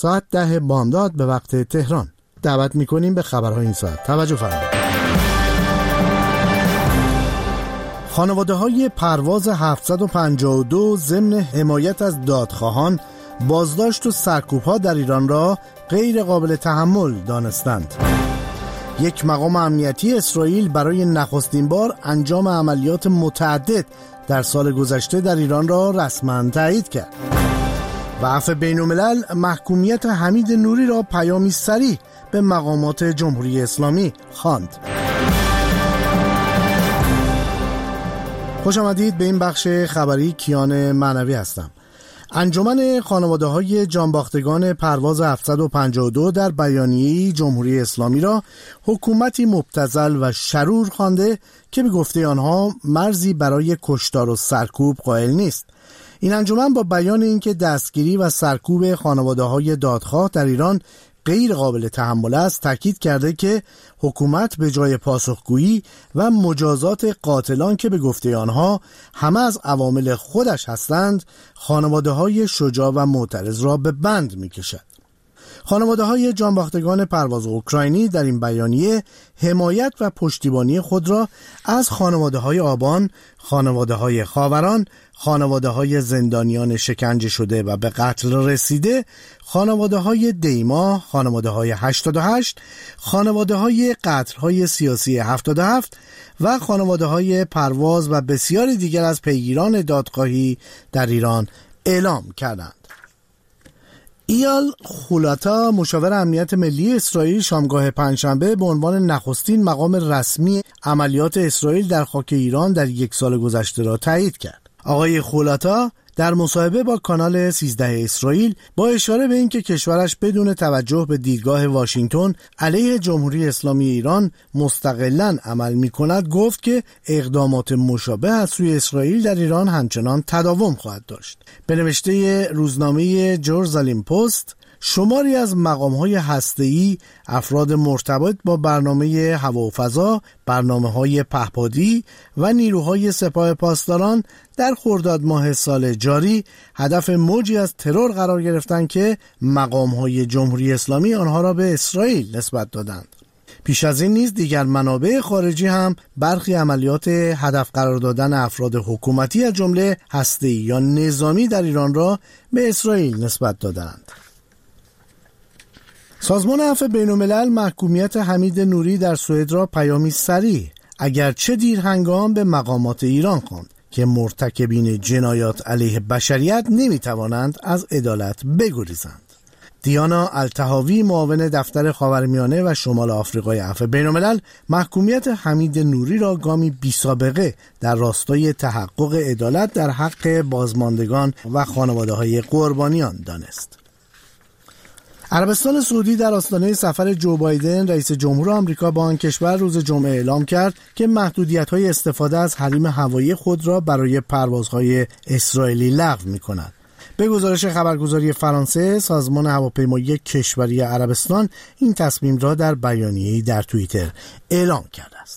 ساعت 10 بامداد به وقت تهران. دعوت میکنیم به خبرهای این ساعت توجه فرمایید. خانواده‌های پرواز 752 ضمن حمایت از دادخواهان بازداشت و سرکوب‌ها در ایران را غیر قابل تحمل دانستند. یک مقام امنیتی اسرائیل برای نخستین بار انجام عملیات متعدد در سال گذشته در ایران را رسما تایید کرد. و عفو بین‌الملل محکومیت حمید نوری را پیامی صریح به مقامات جمهوری اسلامی خواند. خوش آمدید به این بخش خبری. کیان معنوی هستم. انجمن خانواده‌های جانباختگان پرواز 752 در بیانیه‌ای جمهوری اسلامی را حکومتی مبتذل و شرور خوانده که به گفته آنها مرزی برای کشتار و سرکوب قائل نیست. این انجمن با بیان اینکه دستگیری و سرکوب خانواده‌های دادخواه در ایران غیر قابل تحمل است، تاکید کرده که حکومت به جای پاسخگویی و مجازات قاتلان که به گفته آنها همه از عوامل خودش هستند، خانواده‌های شجاع و معترض را به بند می‌کشد. خانواده‌های جانباختگان پرواز اوکراینی در این بیانیه حمایت و پشتیبانی خود را از خانواده‌های آبان، خانواده‌های خاوران، خانواده‌های زندانیان شکنجه شده و به قتل رسیده، خانواده‌های دیما، خانواده‌های 88، خانواده‌های قتل‌های سیاسی 77 و خانواده‌های پرواز و بسیاری دیگر از پیگیران دادخواهی در ایران اعلام کردند. ایال خولاتا، مشاور امنیت ملی اسرائیل، شامگاه پنجشنبه به عنوان نخستین مقام رسمی عملیات اسرائیل در خاک ایران در یک سال گذشته را تایید کرد. آقای خولاتا در مصاحبه با کانال 13 اسرائیل با اشاره به اینکه کشورش بدون توجه به دیدگاه واشنگتن علیه جمهوری اسلامی ایران مستقلاً عمل می‌کند گفت که اقدامات مشابه از سوی اسرائیل در ایران همچنان تداوم خواهد داشت. به نوشته روزنامه جرزالیم پست، شماری از مقام‌های هسته‌ای، افراد مرتبط با برنامه هوا و فضا، برنامه‌های پهپادی و نیروهای سپاه پاسداران در خرداد ماه سال جاری هدف موجی از ترور قرار گرفتند که مقام‌های جمهوری اسلامی آنها را به اسرائیل نسبت دادند. پیش از این نیز دیگر منابع خارجی هم برخی عملیات هدف قرار دادن افراد حکومتی از جمله هسته‌ای یا نظامی در ایران را به اسرائیل نسبت دادند. سازمان عفو بین‌الملل محکومیت حمید نوری در سوئد را پیامی صریح اگرچه دیر هنگام به مقامات ایران خواند که مرتکبین جنایات علیه بشریت نمیتوانند از عدالت بگریزند. دیانا الطحاوی، معاون دفتر خاورمیانه و شمال آفریقای عفو بین‌الملل، محکومیت حمید نوری را گامی بی‌سابقه در راستای تحقق عدالت در حق بازماندگان و خانواده‌های قربانیان دانست. عربستان سعودی در آستانه سفر جو بایدن رئیس جمهور آمریکا با آن کشور روز جمعه اعلام کرد که محدودیت‌های استفاده از حریم هوایی خود را برای پروازهای اسرائیلی لغو می‌کند. به گزارش خبرگزاری فرانسه، سازمان هواپیمایی کشوری عربستان این تصمیم را در بیانیه‌ای در توییتر اعلام کرده است.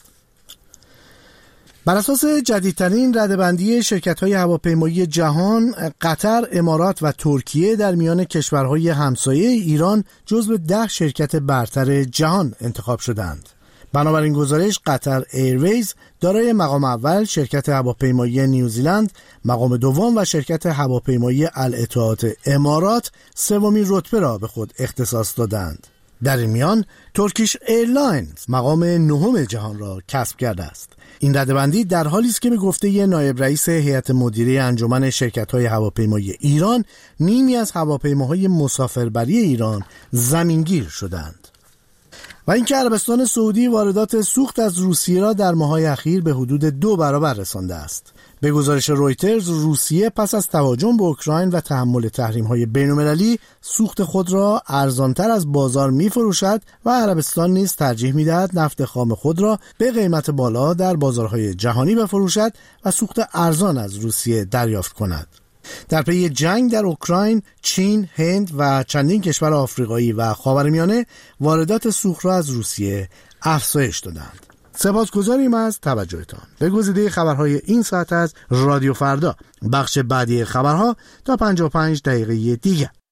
بر اساس جدیدترین رده‌بندی شرکت‌های هواپیمایی جهان، قطر، امارات و ترکیه در میان کشورهای همسایه ایران جزو 10 شرکت برتر جهان انتخاب شدند. بنابراین گزارش، قطر ایرویز دارای مقام اول، شرکت هواپیمایی نیوزیلند مقام دوم و شرکت هواپیمایی الاتحاد امارات سومین رتبه را به خود اختصاص دادند. در این میان ترکیش ایرلاینز مقام نهم جهان را کسب کرده است. این رده‌بندی در حالی است که به گفته نایب رئیس هیئت مدیره انجمن شرکت‌های هواپیمایی ایران، نیمی از هواپیماهای مسافربری ایران زمینگیر شدند. و اینکه عربستان سعودی واردات سوخت از روسیه را در ماه‌های اخیر به حدود 2 برابر رسانده است. به گزارش رویترز، روسیه پس از تهاجم به اوکراین و تحمل تحریم‌های بین‌المللی سوخت خود را ارزانتر از بازار می‌فروشد و عربستان نیز ترجیح می‌دهد نفت خام خود را به قیمت بالا در بازارهای جهانی بفروشد و سوخت ارزان از روسیه دریافت کند. در پی جنگ در اوکراین، چین، هند و چندین کشور آفریقایی و خاورمیانه واردات سوخت را از روسیه افزایش دادند. سپاسگزاریم از توجهتان. به گزیده خبرهای این ساعت از رادیو فردا. بخش بعدی خبرها تا 55 دقیقه دیگر.